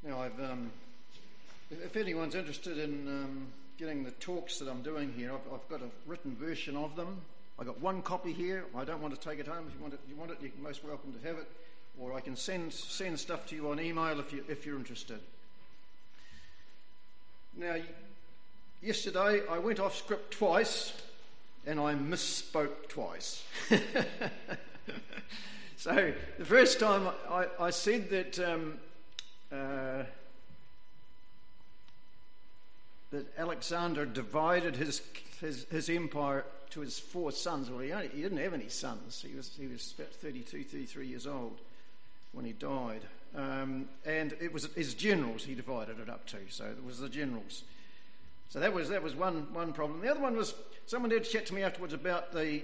Now, if anyone's interested in getting the talks that I'm doing here, I've got a written version of them. I've got one copy here. I don't want to take it home. If you want it, you're most welcome to have it. Or I can send stuff to you on email if you're interested. Now, yesterday I went off script twice, and I misspoke twice. So the first time I said that that Alexander divided his empire to his 4 sons. Well, he didn't have any sons. He was about 33 years old when he died, and it was his generals he divided it up to. So it was the generals. So that was one problem. The other one was someone did chat to me afterwards about the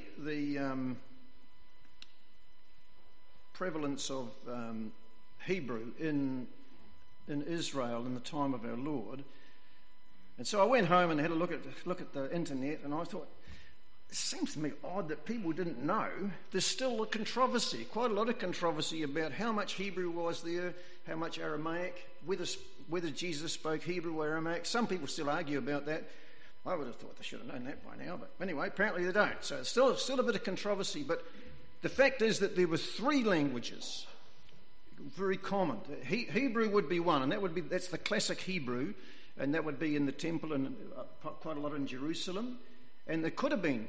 prevalence of Hebrew in Israel in the time of our Lord. And so I went home and had a look at the internet, and I thought, it seems to me odd that people didn't know. There's still a controversy, quite a lot of controversy about how much Hebrew was there, how much Aramaic, whether Jesus spoke Hebrew or Aramaic. Some people still argue about that. I would have thought they should have known that by now, but anyway, apparently they don't. So it's still a bit of controversy, but the fact is that there were 3 languages, very common. Hebrew would be one, and that's the classic Hebrew, and that would be in the temple and quite a lot in Jerusalem. And there could have been.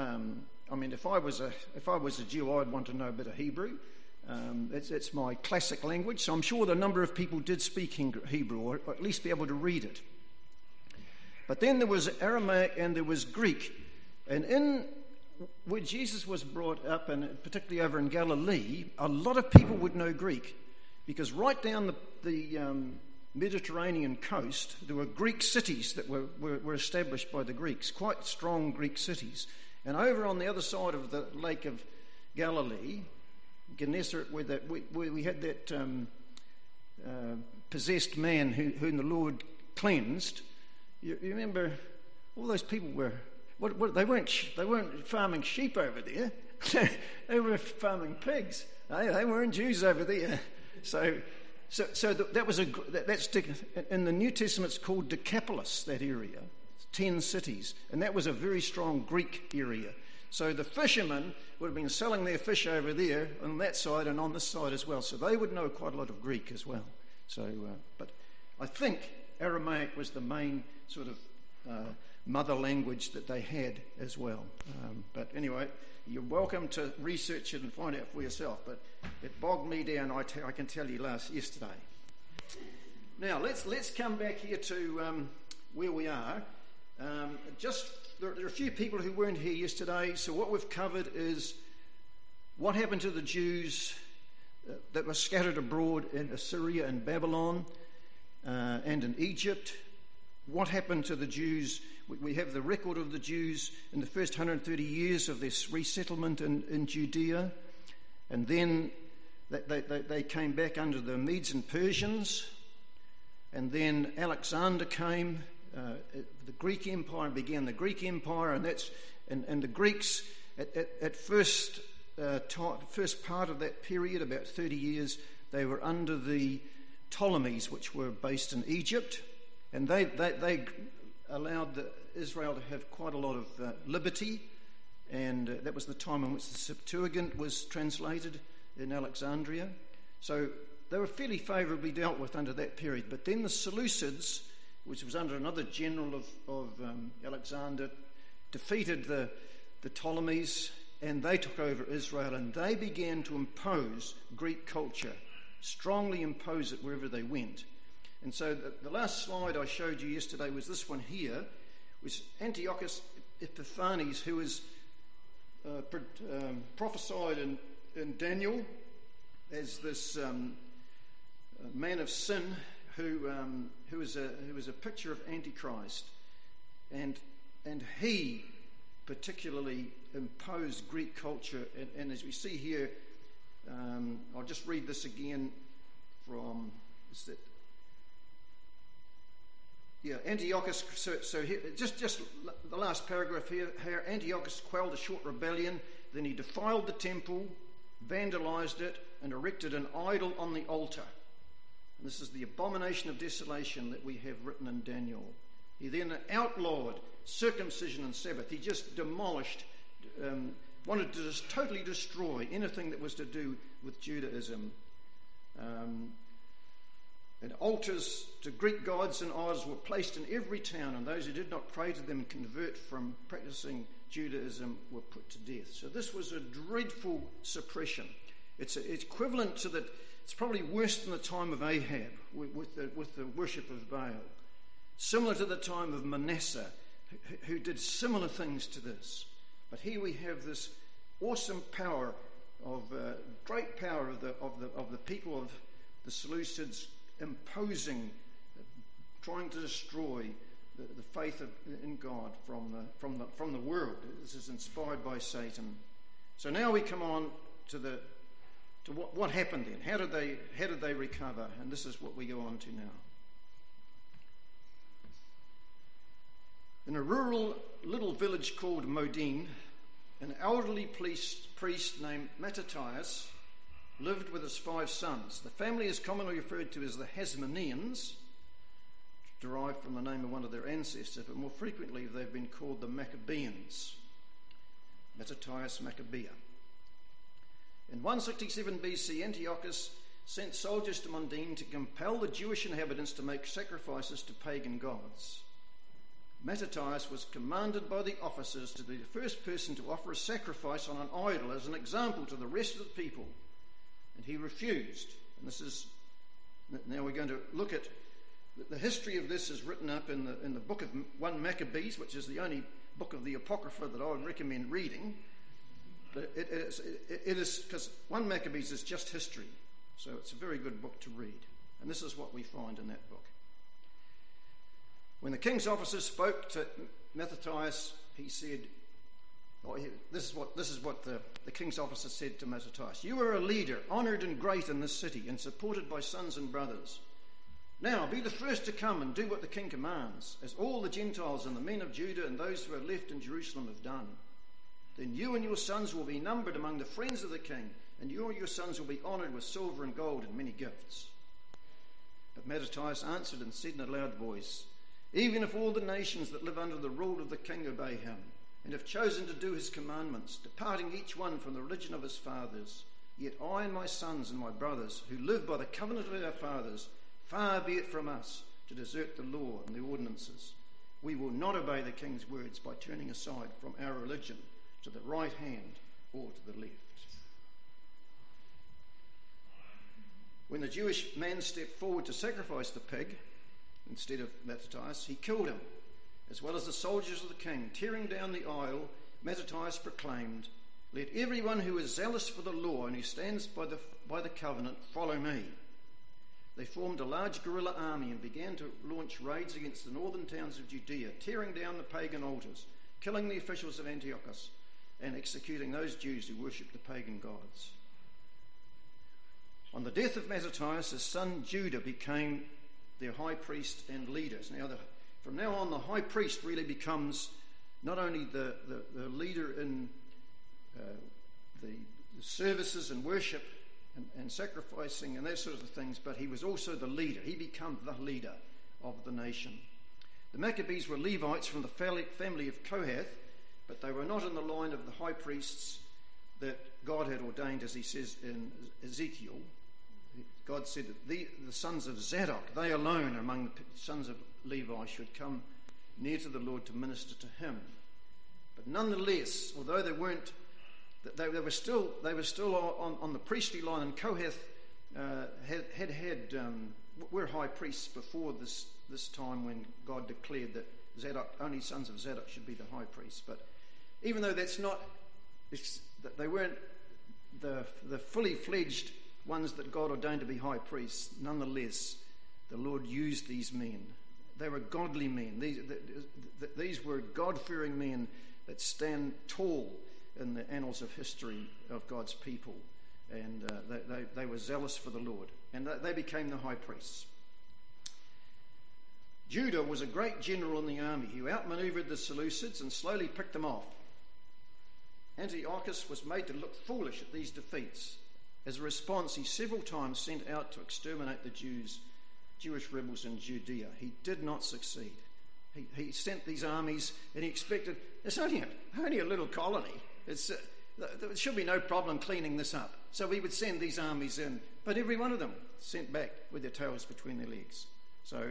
If I was a Jew, I'd want to know a bit of Hebrew. It's my classic language, so I'm sure that a number of people did speak Hebrew, or at least be able to read it. But then there was Aramaic and there was Greek, and where Jesus was brought up, and particularly over in Galilee, a lot of people would know Greek, because right down the Mediterranean coast, there were Greek cities that were established by the Greeks, quite strong Greek cities. And over on the other side of the Lake of Galilee, Gennesaret, where we had that possessed man whom the Lord cleansed, you remember all those people were... They weren't farming sheep over there. They were farming pigs. They weren't Jews over there. So that's in the New Testament. It's called Decapolis, that area, 10 cities, and that was a very strong Greek area. So the fishermen would have been selling their fish over there on that side and on this side as well. So they would know quite a lot of Greek as well. So, but I think Aramaic was the main sort of mother language that they had as well. But anyway, you're welcome to research it and find out for yourself. But it bogged me down, I can tell you, yesterday. Now let's come back here to where we are. There are a few people who weren't here yesterday. So what we've covered is what happened to the Jews that were scattered abroad in Assyria and Babylon and in Egypt. What happened to the Jews? We have the record of the Jews in the first 130 years of this resettlement in Judea. And then they came back under the Medes and Persians. And then Alexander came. The Greek Empire began. The Greek Empire, and the Greeks at first part of that period, about 30 years, they were under the Ptolemies, which were based in Egypt. And they allowed Israel to have quite a lot of liberty, and that was the time in which the Septuagint was translated in Alexandria. So they were fairly favourably dealt with under that period. But then the Seleucids, which was under another general of Alexander, defeated the Ptolemies, and they took over Israel, and they began to impose Greek culture, strongly impose it wherever they went. And so the last slide I showed you yesterday was this one here, which Antiochus Epiphanes, who was prophesied in Daniel as this man of sin who was a picture of Antichrist, and he particularly imposed Greek culture. And as we see here, I'll just read this again from Antiochus. So here, just the last paragraph here. Antiochus quelled a short rebellion. Then he defiled the temple, vandalized it, and erected an idol on the altar. And this is the abomination of desolation that we have written in Daniel. He then outlawed circumcision and Sabbath. He just demolished, wanted to just totally destroy anything that was to do with Judaism. And altars to Greek gods and idols were placed in every town, and those who did not pray to them and convert from practicing Judaism were put to death. So this was a dreadful suppression. It's equivalent to that. It's probably worse than the time of Ahab with the worship of Baal. Similar to the time of Manasseh, who did similar things to this. But here we have this awesome power of great power of the people of the Seleucids imposing, trying to destroy the faith in God from the world. This is inspired by Satan. So now we come on to what happened then. How did they recover? And this is what we go on to now. In a rural little village called Modin, an elderly priest named Mattathias lived with his 5 sons. The family is commonly referred to as the Hasmoneans, derived from the name of one of their ancestors, but more frequently they've been called the Maccabeans. Mattathias Maccabea. In 167 BC, Antiochus sent soldiers to Modin to compel the Jewish inhabitants to make sacrifices to pagan gods. Mattathias was commanded by the officers to be the first person to offer a sacrifice on an idol as an example to the rest of the people, and he refused. And now we're going to look at the history of this is written up in the book of 1 Maccabees, which is the only book of the Apocrypha that I would recommend reading. But it is because 1 Maccabees is just history, so it's a very good book to read. And this is what we find in that book. When the king's officers spoke to Mattathias, he said, this is what the king's officer said to Mattathias. You are a leader, honoured and great in this city, and supported by sons and brothers. Now be the first to come and do what the king commands, as all the Gentiles and the men of Judah and those who are left in Jerusalem have done. Then you and your sons will be numbered among the friends of the king, and you and your sons will be honoured with silver and gold and many gifts. But Mattathias answered and said in a loud voice, even if all the nations that live under the rule of the king obey him, and have chosen to do his commandments, departing each one from the religion of his fathers, yet I and my sons and my brothers, who live by the covenant of our fathers, far be it from us to desert the law and the ordinances. We will not obey the king's words by turning aside from our religion to the right hand or to the left. When the Jewish man stepped forward to sacrifice the pig, instead of Mattathias, he killed him, as well as the soldiers of the king. Tearing down the aisle, Mattathias proclaimed, let everyone who is zealous for the law and who stands by the covenant follow me. They formed a large guerrilla army and began to launch raids against the northern towns of Judea, tearing down the pagan altars, killing the officials of Antiochus, and executing those Jews who worshipped the pagan gods. On the death of Mattathias, his son Judah became their high priest and leaders. Now, from now on, the high priest really becomes not only the leader in the services and worship and sacrificing and that sort of things, but he was also the leader. He became the leader of the nation. The Maccabees were Levites from the family of Kohath, but they were not in the line of the high priests that God had ordained, as he says in Ezekiel. God said that the sons of Zadok, they alone among the sons of Levi, should come near to the Lord to minister to him. But nonetheless, although they weren't, they were still on the priestly line, and Kohath were high priests before this time when God declared that Zadok, only sons of Zadok should be the high priests. But even though they weren't the fully fledged ones that God ordained to be high priests, nonetheless, the Lord used these men. They were godly men. These were God-fearing men that stand tall in the annals of history of God's people. And they were zealous for the Lord. And they became the high priests. Judah was a great general in the army who outmaneuvered the Seleucids and slowly picked them off. Antiochus was made to look foolish at these defeats, As a response, he several times sent out to exterminate the Jewish rebels in Judea. He did not succeed. He sent these armies, and he expected, it's only a little colony. There should be no problem cleaning this up. So he would send these armies in, but every one of them sent back with their tails between their legs. So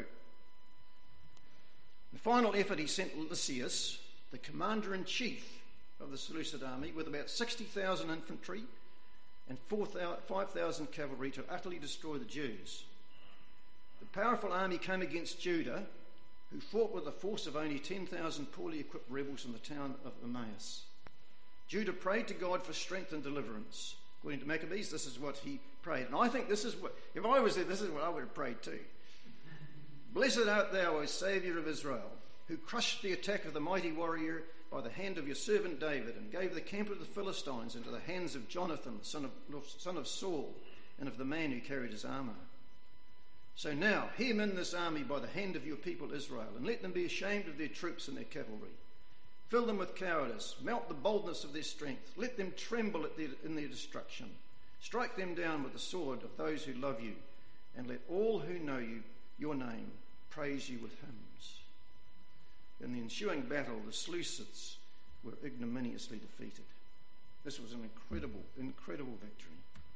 the final effort, he sent Lysias, the commander-in-chief of the Seleucid army, with about 60,000 infantry and 5,000 cavalry to utterly destroy the Jews. The powerful army came against Judah, who fought with a force of only 10,000 poorly equipped rebels in the town of Emmaus. Judah prayed to God for strength and deliverance. According to Maccabees, this is what he prayed. And I think this is what, if I was there, this is what I would have prayed too. Blessed art thou, O Saviour of Israel, who crushed the attack of the mighty warrior by the hand of your servant David, and gave the camp of the Philistines into the hands of Jonathan, the son of Saul, and of the man who carried his armour. So now, hem in this army by the hand of your people Israel, and let them be ashamed of their troops and their cavalry. Fill them with cowardice, melt the boldness of their strength, let them tremble in their destruction. Strike them down with the sword of those who love you, and let all who know you, your name, praise you with hymns. In the ensuing battle, the Seleucids were ignominiously defeated. This was an incredible victory.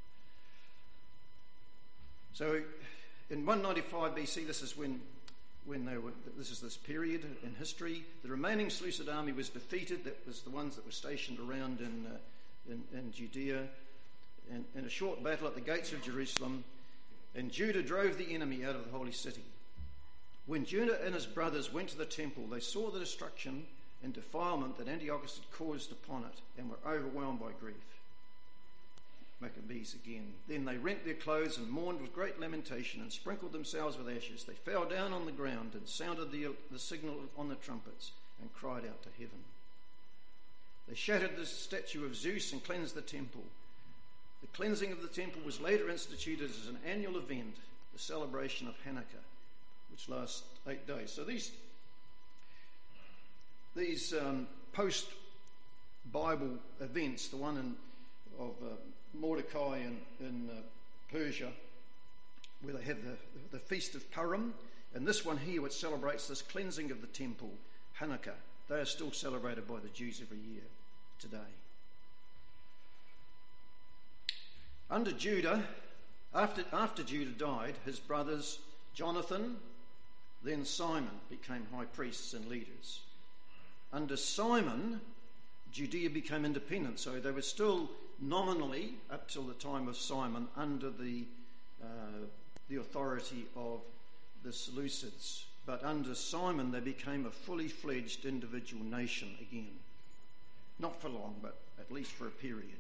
So in 195 BC, this is this period in history. The remaining Seleucid army was defeated. That was the ones that were stationed around in Judea. In a short battle at the gates of Jerusalem, and Judah drove the enemy out of the holy city. When Judah and his brothers went to the temple, they saw the destruction and defilement that Antiochus had caused upon it, and were overwhelmed by grief. Maccabees again. Then they rent their clothes and mourned with great lamentation, and sprinkled themselves with ashes. They fell down on the ground and sounded the signal on the trumpets, and cried out to heaven. They shattered the statue of Zeus and cleansed the temple. The cleansing of the temple was later instituted as an annual event, the celebration of Hanukkah, which lasts 8 days. So these post-Bible events, the one of Mordecai in Persia, where they have the Feast of Purim, and this one here, which celebrates this cleansing of the temple, Hanukkah, they are still celebrated by the Jews every year today. Under Judah, after Judah died, his brothers Jonathan, then Simon, became high priests and leaders. Under Simon, Judea became independent, so they were still nominally, up till the time of Simon, under the authority of the Seleucids. But under Simon, they became a fully fledged individual nation again. Not for long, but at least for a period.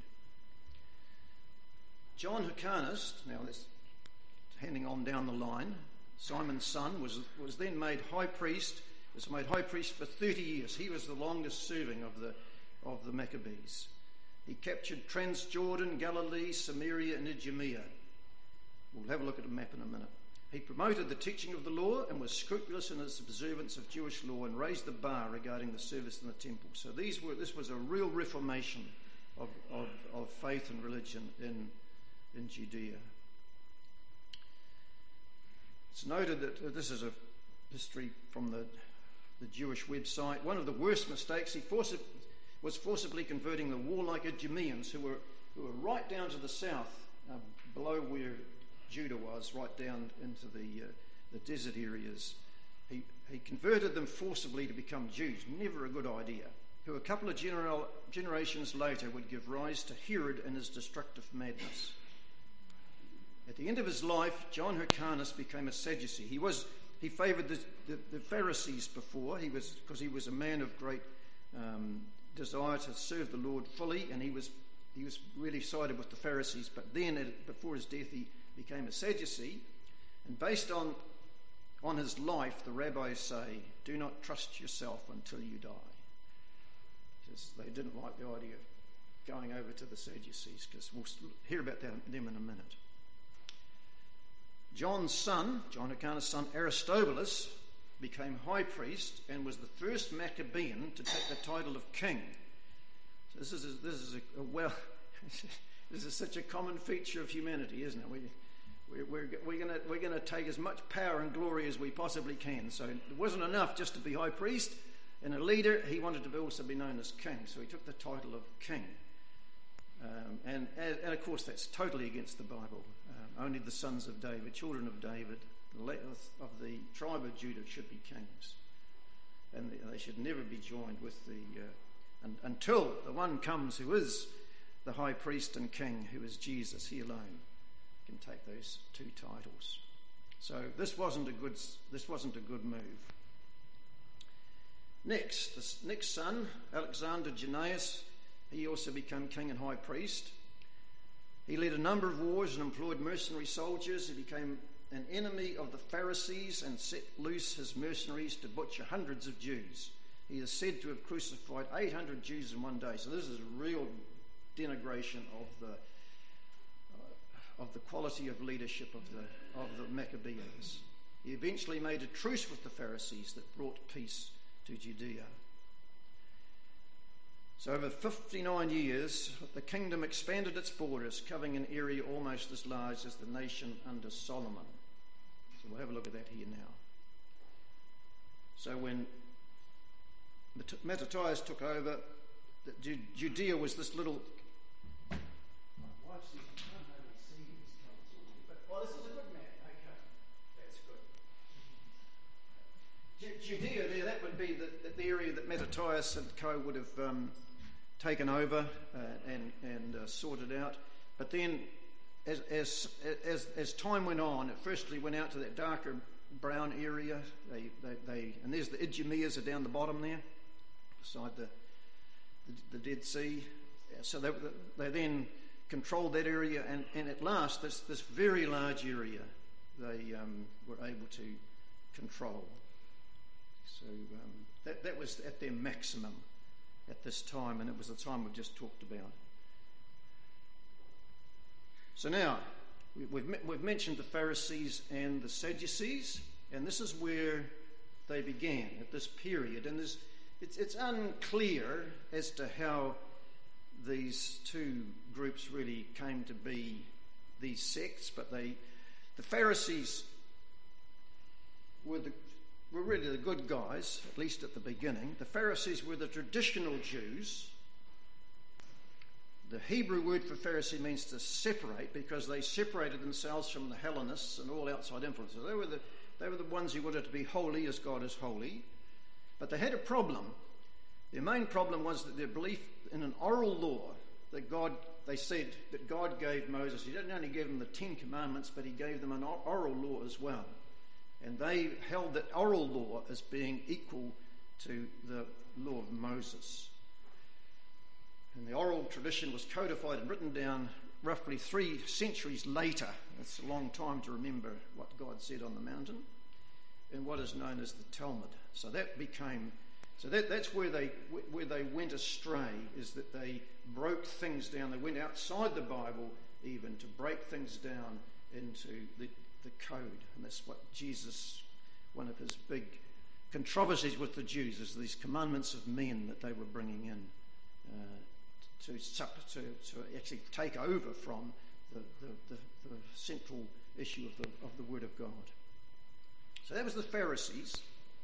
John Hyrcanus, now that's handing on down the line, Simon's son, was then made high priest. Was made high priest for 30 years. He was the longest serving of the Maccabees. He captured Transjordan, Galilee, Samaria, and Idumea. We'll have a look at a map in a minute. He promoted the teaching of the law and was scrupulous in his observance of Jewish law, and raised the bar regarding the service in the temple. So this was a real reformation of faith and religion in Judea. It's noted that this is a history from the Jewish website. One of the worst mistakes, he was forcibly converting the warlike Idumeans, who were right down to the south, below where Judah was, right down into the desert areas. He converted them forcibly to become Jews. Never a good idea. Who a couple of generations later would give rise to Herod and his destructive madness. At the end of his life, John Hyrcanus became a Sadducee. He favoured the Pharisees before, because he was a man of great desire to serve the Lord fully, and he was really sided with the Pharisees. But then, before his death, he became a Sadducee, and based on his life, the rabbis say, do not trust yourself until you die. Because they didn't like the idea of going over to the Sadducees, because we'll hear about them in a minute. John's son, John Hyrcanus' son Aristobulus, became high priest and was the first Maccabean to take the title of king. So this is This is such a common feature of humanity, isn't it? We're going to take as much power and glory as we possibly can. So it wasn't enough just to be high priest and a leader. He wanted to also be known as king. So he took the title of king. And of course, that's totally against the Bible. Only the sons of David, children of David, of the tribe of Judah, should be kings. And they should never be joined with until the one comes who is the high priest and king, who is Jesus. He alone can take those two titles. So this wasn't a good move. Next, the next son, Alexander Jannaeus, he also became king and high priest. He led a number of wars and employed mercenary soldiers. He became an enemy of the Pharisees and set loose his mercenaries to butcher hundreds of Jews. He is said to have crucified 800 Jews in one day. So this is a real denigration of the quality of leadership of the Maccabees. He eventually made a truce with the Pharisees that brought peace to Judea. So over 59 years, the kingdom expanded its borders, covering an area almost as large as the nation under Solomon. So we'll have a look at that here now. So when Mattathias took over, Judea was this little... My wife says you can't hardly see these colours, but this is a good map. Okay, that's good. Judea there, that would be the area that Mattathias and co would have taken over and sorted out. But then as time went on, it firstly went out to that darker brown area. And there's the Idumeans are down the bottom there, beside the Dead Sea. So they then controlled that area, and at last this very large area they were able to control. So that was at their maximum at this time, and it was the time we've just talked about. So now, we've mentioned the Pharisees and the Sadducees, and this is where they began, at this period. And it's unclear as to how these two groups really came to be these sects, but the Pharisees were really the good guys, at least at the beginning. The Pharisees were the traditional Jews. The Hebrew word for Pharisee means to separate, because they separated themselves from the Hellenists and all outside influences. They were the ones who wanted to be holy as God is holy. But they had a problem. Their main problem was that their belief in an oral law that they said that God gave Moses. He didn't only give them the 10 Commandments, but he gave them an oral law as well. And they held that oral law as being equal to the law of Moses. And the oral tradition was codified and written down roughly 3 centuries later. That's a long time to remember what God said on the mountain, in what is known as the Talmud. So that's where they went astray, is that they broke things down. They went outside the Bible even to break things down into the code. And that's what Jesus, one of his big controversies with the Jews, is these commandments of men that they were bringing in to actually take over from the central issue of the Word of God. So that was the Pharisees.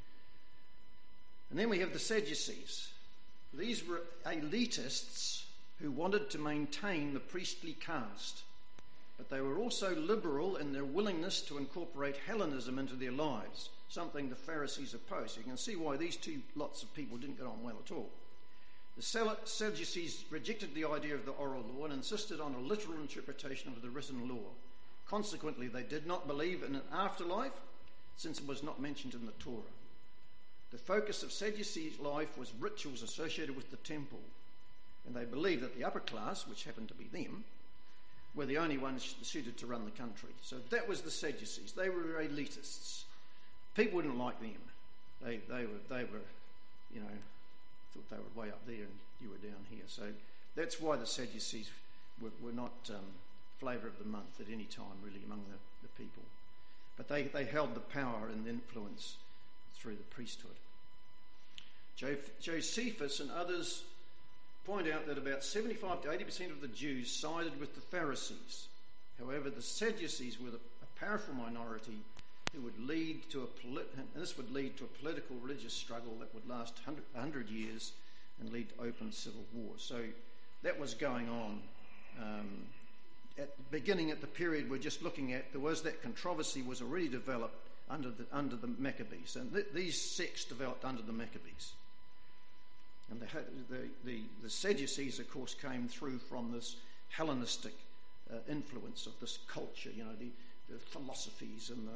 And then we have the Sadducees. These were elitists who wanted to maintain the priestly caste, but they were also liberal in their willingness to incorporate Hellenism into their lives, something the Pharisees opposed. You can see why these two lots of people didn't get on well at all. The Sadducees rejected the idea of the oral law and insisted on a literal interpretation of the written law. Consequently, they did not believe in an afterlife, since it was not mentioned in the Torah. The focus of Sadducees' life was rituals associated with the temple, and they believed that the upper class, which happened to be them, were the only ones suited to run the country. So that was the Sadducees. They were elitists. People didn't like them. They were, thought they were way up there and you were down here. So that's why the Sadducees were not flavour of the month at any time, really, among the people. But they held the power and the influence through the priesthood. Josephus and others point out that about 75 to 80% of the Jews sided with the Pharisees. However, the Sadducees were a powerful minority who would lead to this would lead to a political religious struggle that would last 100 years and lead to open civil war. So that was going on at the beginning, at the period we're just looking at. There was that controversy was already developed under the Maccabees, and these sects developed under the Maccabees. And the Sadducees, of course, came through from this Hellenistic influence of this culture, the philosophies and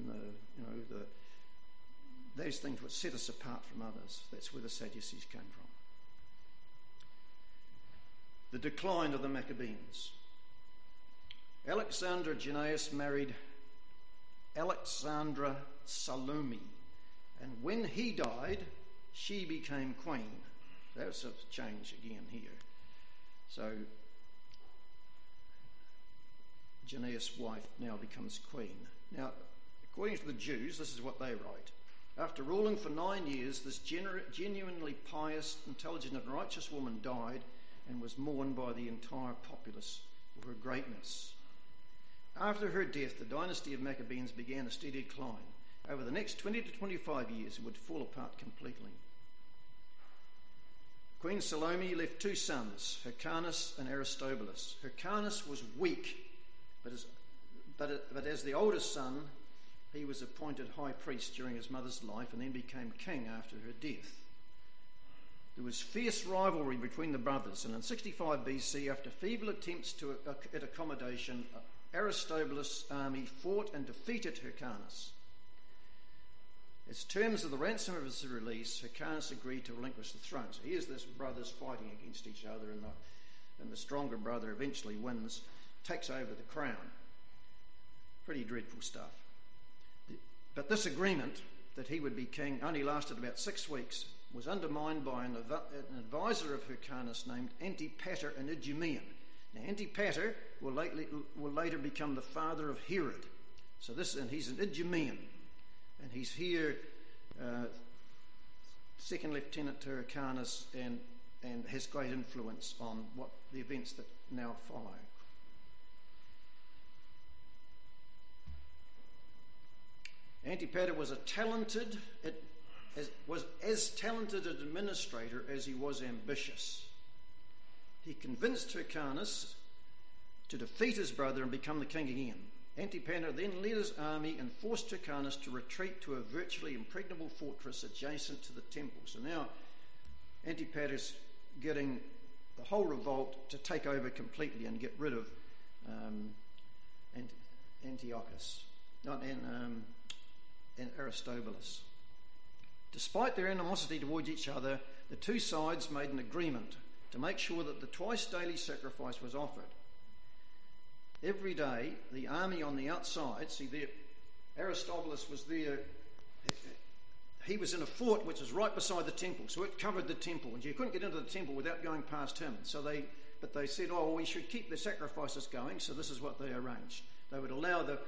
those things which set us apart from others. That's where the Sadducees came from. The decline of the Maccabees. Alexander Jannaeus married Alexandra Salome, and when he died, she became queen. That's a change again here. So Jannaeus' wife now becomes queen. Now, according to the Jews, this is what they write. After ruling for 9 years, this genuinely pious, intelligent and righteous woman died and was mourned by the entire populace for her greatness. After her death, the dynasty of Maccabees began a steady decline. Over the next 20 to 25 years, it would fall apart completely. Queen Salome left 2 sons, Hyrcanus and Aristobulus. Hyrcanus was weak, but as the oldest son, he was appointed high priest during his mother's life and then became king after her death. There was fierce rivalry between the brothers, and in 65 BC, after feeble attempts at accommodation, Aristobulus' army fought and defeated Hyrcanus. As terms of the ransom of his release, Hyrcanus agreed to relinquish the throne. So here's this brothers fighting against each other, and the stronger brother eventually wins, takes over the crown. Pretty dreadful stuff. But this agreement that he would be king only lasted about 6 weeks, was undermined by an advisor of Hyrcanus named Antipater, an Idumean. Now, Antipater will later become the father of Herod. And he's an Idumean, and he's here, second lieutenant to Hyrcanus, and has great influence on what the events that now follow. Antipater was as talented an administrator as he was ambitious. He convinced Hyrcanus to defeat his brother and become the king again. Antipater then led his army and forced Hyrcanus to retreat to a virtually impregnable fortress adjacent to the temple. So now Antipater's getting the whole revolt to take over completely and get rid of Antiochus and Aristobulus. Despite their animosity towards each other, the 2 sides made an agreement to make sure that the twice daily sacrifice was offered. Every day, the army on the outside, Aristobulus was there. He was in a fort which was right beside the temple, so it covered the temple, and you couldn't get into the temple without going past him. But they said, we should keep the sacrifices going, so this is what they arranged. They would allow the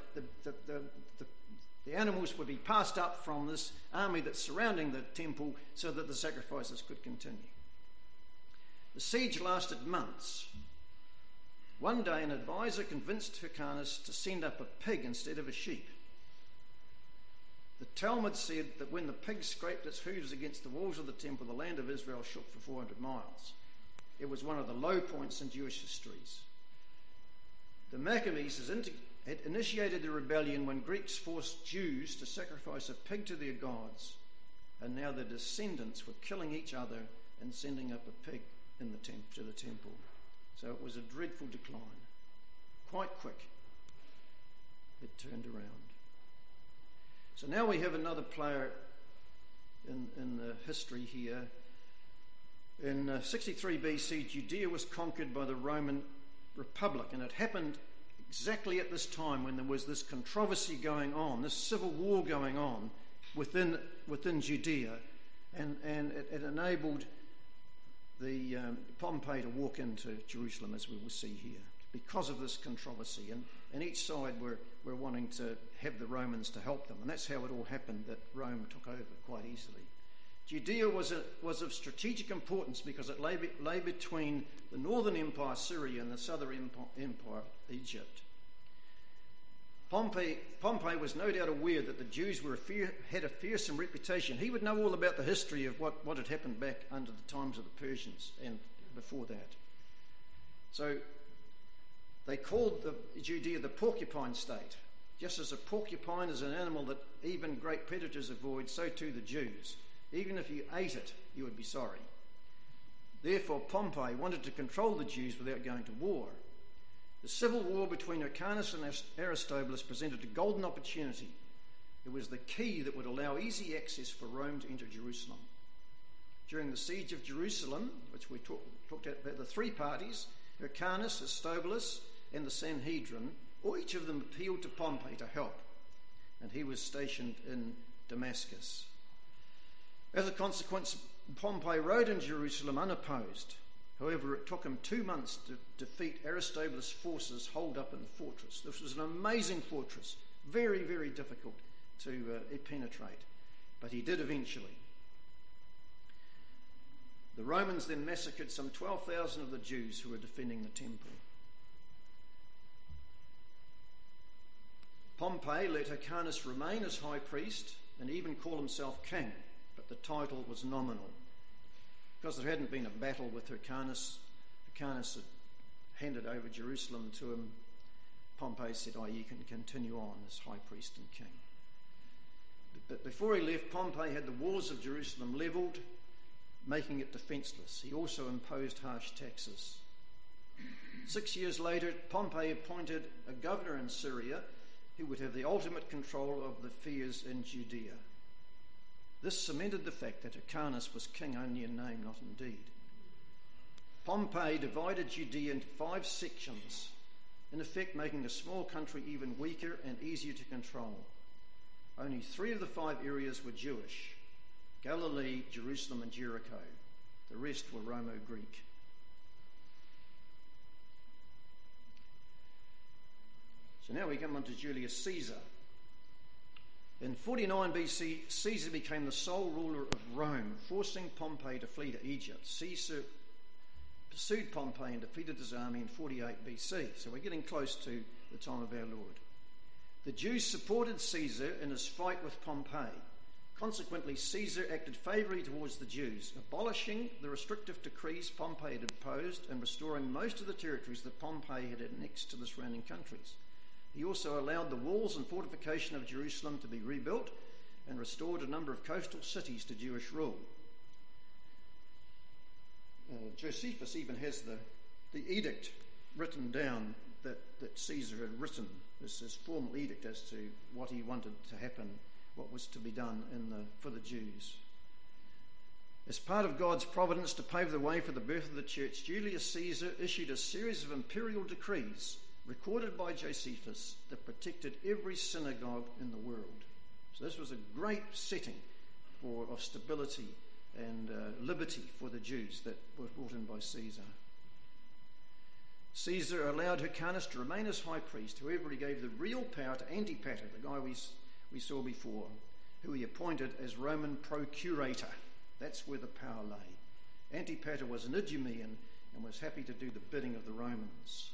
animals would be passed up from this army that's surrounding the temple so that the sacrifices could continue. The siege lasted months. One day, an advisor convinced Hyrcanus to send up a pig instead of a sheep. The Talmud said that when the pig scraped its hooves against the walls of the temple, the land of Israel shook for 400 miles. It was one of the low points in Jewish histories. The Maccabees had initiated the rebellion when Greeks forced Jews to sacrifice a pig to their gods, and now their descendants were killing each other and sending up a pig to the temple. So it was a dreadful decline. Quite quick, it turned around. So now we have another player in the history here. In 63 BC, Judea was conquered by the Roman Republic, and it happened exactly at this time when there was this controversy going on, this civil war going on within Judea, and it enabled the Pompey to walk into Jerusalem, as we will see here, because of this controversy. And each side were wanting to have the Romans to help them, and that's how it all happened, that Rome took over quite easily. Judea was of strategic importance because it lay between the northern empire, Syria, and the southern empire, Egypt. Pompey was no doubt aware that the Jews had a fearsome reputation. He would know all about the history of what had happened back under the times of the Persians and before that. So they called Judea the porcupine state. Just as a porcupine is an animal that even great predators avoid, so too the Jews. Even if you ate it, you would be sorry. Therefore, Pompey wanted to control the Jews without going to war. The civil war between Hyrcanus and Aristobulus presented a golden opportunity. It was the key that would allow easy access for Rome to enter Jerusalem. During the siege of Jerusalem, which we talked about the three parties, Hyrcanus, Aristobulus, and the Sanhedrin, each of them appealed to Pompey to help, and he was stationed in Damascus. As a consequence, Pompey rode in Jerusalem unopposed. However, it took him 2 months to defeat Aristobulus' forces holed up in the fortress. This was an amazing fortress, very, very difficult to penetrate, but he did eventually. The Romans then massacred some 12,000 of the Jews who were defending the temple. Pompey let Hyrcanus remain as high priest and even call himself king, but the title was nominal. Because there hadn't been a battle with Hyrcanus had handed over Jerusalem to him. Pompey said, you can continue on as high priest and king. But before he left, Pompey had the walls of Jerusalem levelled, making it defenceless. He also imposed harsh taxes. 6 years later, Pompey appointed a governor in Syria who would have the ultimate control of the affairs in Judea. This cemented the fact that Hyrcanus was king only in name, not in deed. Pompey divided Judea into 5 sections, in effect making the small country even weaker and easier to control. Only 3 of the 5 areas were Jewish: Galilee, Jerusalem, and Jericho. The rest were Romo-Greek. So now we come on to Julius Caesar. In 49 BC, Caesar became the sole ruler of Rome, forcing Pompey to flee to Egypt. Caesar pursued Pompey and defeated his army in 48 BC. So we're getting close to the time of our Lord. The Jews supported Caesar in his fight with Pompey. Consequently, Caesar acted favourably towards the Jews, abolishing the restrictive decrees Pompey had imposed and restoring most of the territories that Pompey had annexed to the surrounding countries. He also allowed the walls and fortification of Jerusalem to be rebuilt and restored a number of coastal cities to Jewish rule. Josephus even has the edict written down that Caesar had written, this formal edict as to what he wanted to happen, what was to be done for the Jews. As part of God's providence to pave the way for the birth of the church, Julius Caesar issued a series of imperial decrees recorded by Josephus that protected every synagogue in the world. So this was a great setting of stability and liberty for the Jews that was brought in by Caesar. Caesar allowed Hyrcanus to remain as high priest. However, he gave the real power to Antipater, the guy we saw before, who he appointed as Roman procurator. That's where the power lay. Antipater was an Idumean and was happy to do the bidding of the Romans.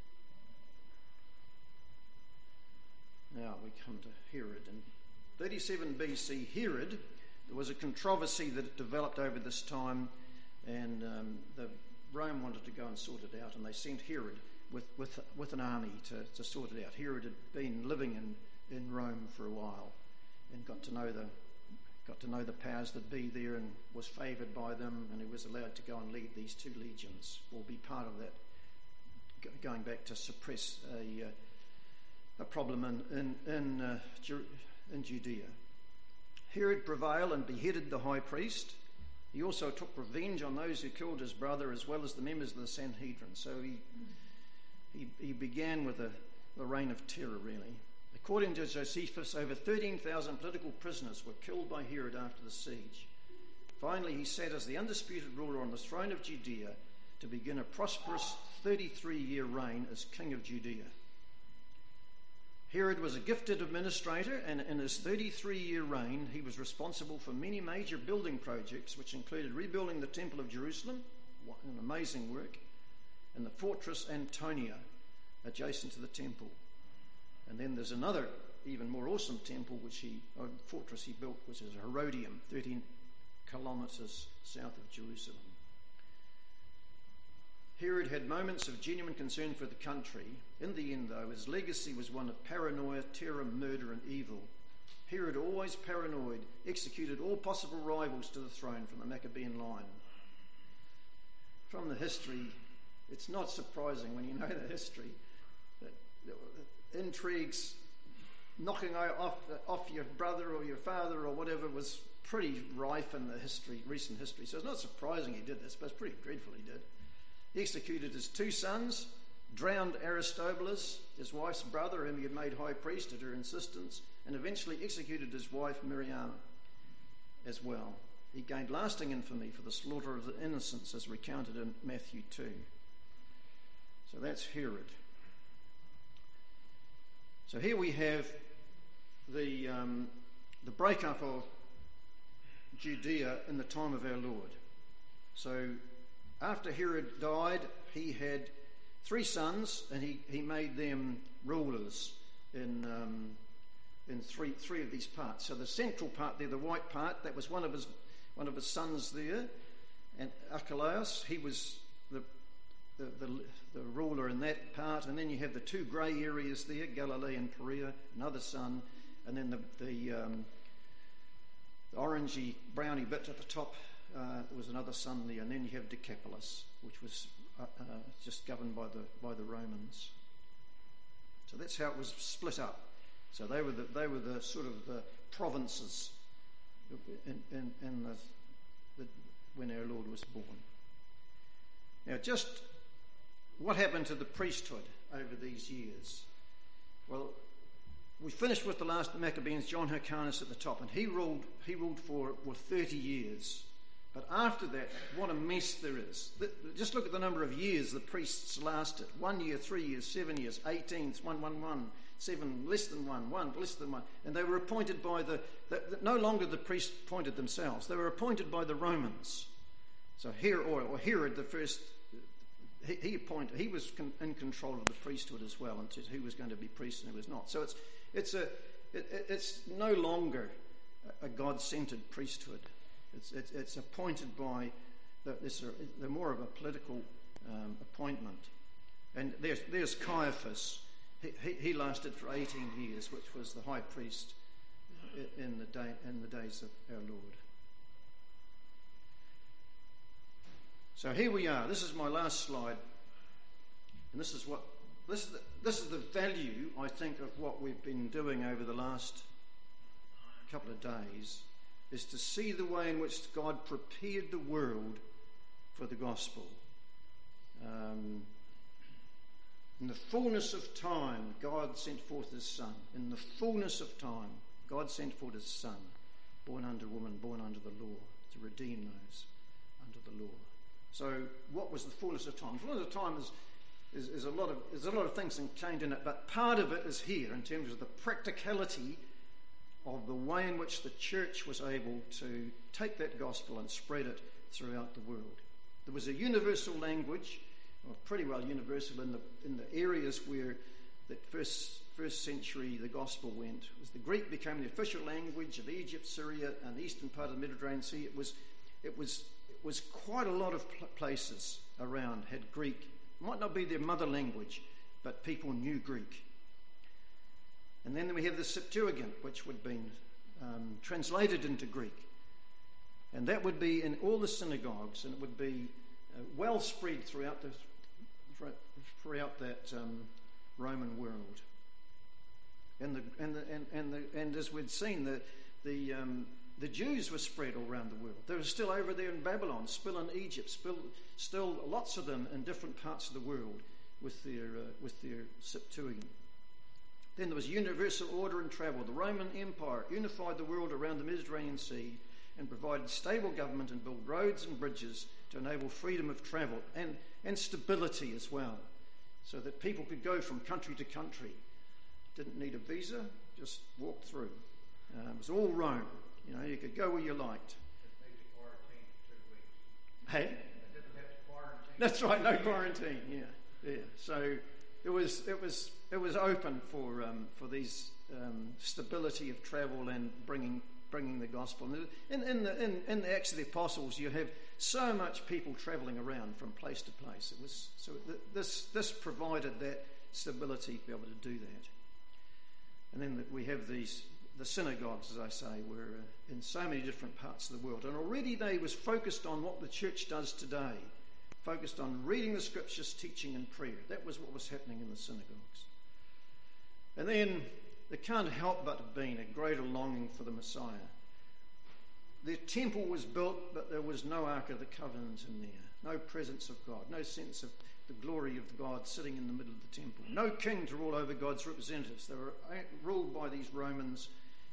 Now we come to Herod. In 37 BC, Herod, there was a controversy that developed over this time, and Rome wanted to go and sort it out, and they sent Herod with an army to sort it out. Herod had been living in Rome for a while and got to know the powers that be there and was favoured by them, and he was allowed to go and lead these 2 legions or be part of that, going back to suppress a problem in Judea. Herod prevailed and beheaded the high priest. He also took revenge on those who killed his brother, as well as the members of the Sanhedrin. So he began with a reign of terror, really. According to Josephus, over 13,000 political prisoners were killed by Herod after the siege. Finally, he sat as the undisputed ruler on the throne of Judea to begin a prosperous 33-year reign as king of Judea. Herod was a gifted administrator, and in his 33-year reign, he was responsible for many major building projects, which included rebuilding the Temple of Jerusalem, an amazing work, and the fortress Antonia, adjacent to the temple. And then there's another, even more awesome temple, fortress he built, which is Herodium, 13 kilometres south of Jerusalem. Herod had moments of genuine concern for the country. In the end, though, his legacy was one of paranoia, terror, murder, and evil. Herod, always paranoid, executed all possible rivals to the throne from the Maccabean line. From the history, it's not surprising when you know the history that intrigues, knocking off your brother or your father or whatever was pretty rife in the recent history. So it's not surprising he did this, but it's pretty dreadful he did. He executed his 2 sons, drowned Aristobulus, his wife's brother, whom he had made high priest at her insistence, and eventually executed his wife Miriam as well. He gained lasting infamy for the slaughter of the innocents, as recounted in Matthew 2. So that's Herod. So here we have the breakup of Judea in the time of our Lord. So after Herod died, he had 3 sons, and he made them rulers in 3 of these parts. So the central part there, the white part, that was one of his sons there, and Archelaus, he was the ruler in that part. And then you have the 2 grey areas there, Galilee and Perea, another son, and then the orangey browny bit at the top was another son there, and then you have Decapolis, which was just governed by the Romans. So that's how it was split up. So they were the sort of the provinces when our Lord was born. Now, just what happened to the priesthood over these years? Well, we finished with the last Maccabees, John Hyrcanus at the top, and he ruled for 30 years. But after that, what a mess there is. Just look at the number of years the priests lasted. 1 year, 3 years, 7 years, 18, 1, 7, less than 1, 1, less than 1. And they were appointed by no longer the priests appointed themselves. They were appointed by the Romans. So Herod the first, he was in control of the priesthood as well, and who was going to be priest and who was not. So it's no longer a God-centered priesthood. It's appointed by they're more of a political appointment. And there's Caiaphas. He lasted for 18 years, which was the high priest in the days of our Lord. So here we are. This is my last slide, and this is the value, I think, of what we've been doing over the last couple of days, is to see the way in which God prepared the world for the gospel. In the fullness of time, God sent forth his Son. In the fullness of time, God sent forth his Son, born under woman, born under the law, to redeem those under the law. So what was the fullness of time? The fullness of time is a lot of things contained in it, but part of it is here in terms of the practicality of the way in which the church was able to take that gospel and spread it throughout the world. There was a universal language, or pretty well universal in the areas where the first century the gospel went. As the Greek became the official language of Egypt, Syria, and the eastern part of the Mediterranean Sea, it was quite a lot of places around had Greek. It might not be their mother language, but people knew Greek. And then we have the Septuagint, which would have been translated into Greek. And that would be in all the synagogues, and it would be well spread throughout that Roman world. And as we'd seen, the Jews were spread all around the world. They were still over there in Babylon, still in Egypt, still lots of them in different parts of the world with their Septuagint. Then there was universal order and travel. The Roman Empire unified the world around the Mediterranean Sea and provided stable government and built roads and bridges to enable freedom of travel and stability as well, so that people could go from country to country Didn't need a visa, just walked through. It was all Rome. You know, you could go where you liked. Hey? That's right, no quarantine. Yeah. So it was open for these stability of travel and bringing the gospel. In the Acts of the Apostles, you have so much people travelling around from place to place. This provided that stability to be able to do that. And then we have the synagogues, as I say, were in so many different parts of the world. And already they was focused on what the church does today, focused on reading the scriptures, teaching and prayer. That was what was happening in the synagogues. And then there can't help but have been a greater longing for the Messiah. The temple was built, but there was no Ark of the Covenant in there, no presence of God, no sense of the glory of God sitting in the middle of the temple, no king to rule over God's representatives. They were ruled by these Romans,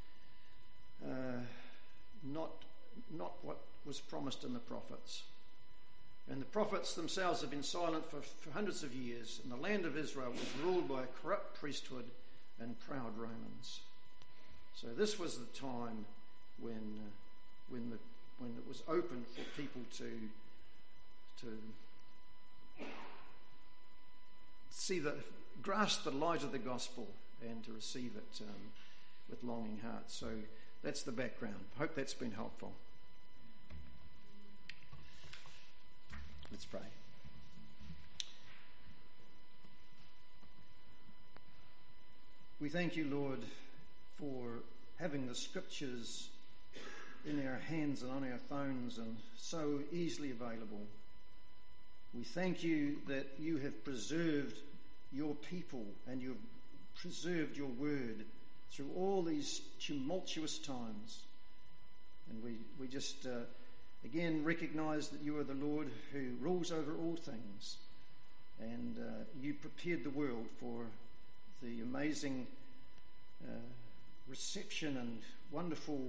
not what was promised in the prophets. And the prophets themselves have been silent for hundreds of years, and the land of Israel was ruled by a corrupt priesthood and proud Romans. So this was the time when it was open for people to grasp the light of the gospel and to receive it with longing hearts. So that's the background. I hope that's been helpful. Let's pray. We thank you, Lord, for having the scriptures in our hands and on our phones and so easily available. We thank you that you have preserved your people and you've preserved your word through all these tumultuous times. And we just again recognize that you are the Lord who rules over all things. And you prepared the world for the amazing reception and wonderful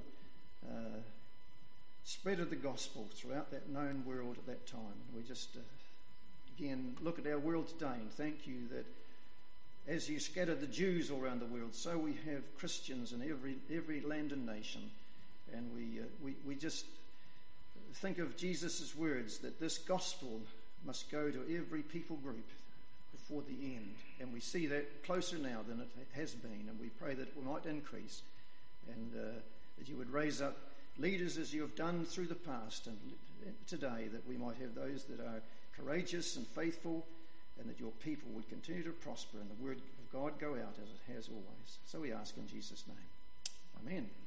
spread of the gospel throughout that known world at that time. We just again look at our world today and thank you that as you scattered the Jews all around the world, so we have Christians in every land and nation. And we just think of Jesus' words that this gospel must go to every people group before the end. And we see that closer now than it has been. And we pray that it might increase and that you would raise up leaders as you have done through the past and today, that we might have those that are courageous and faithful, and that your people would continue to prosper and the word of God go out as it has always. So we ask in Jesus' name. Amen.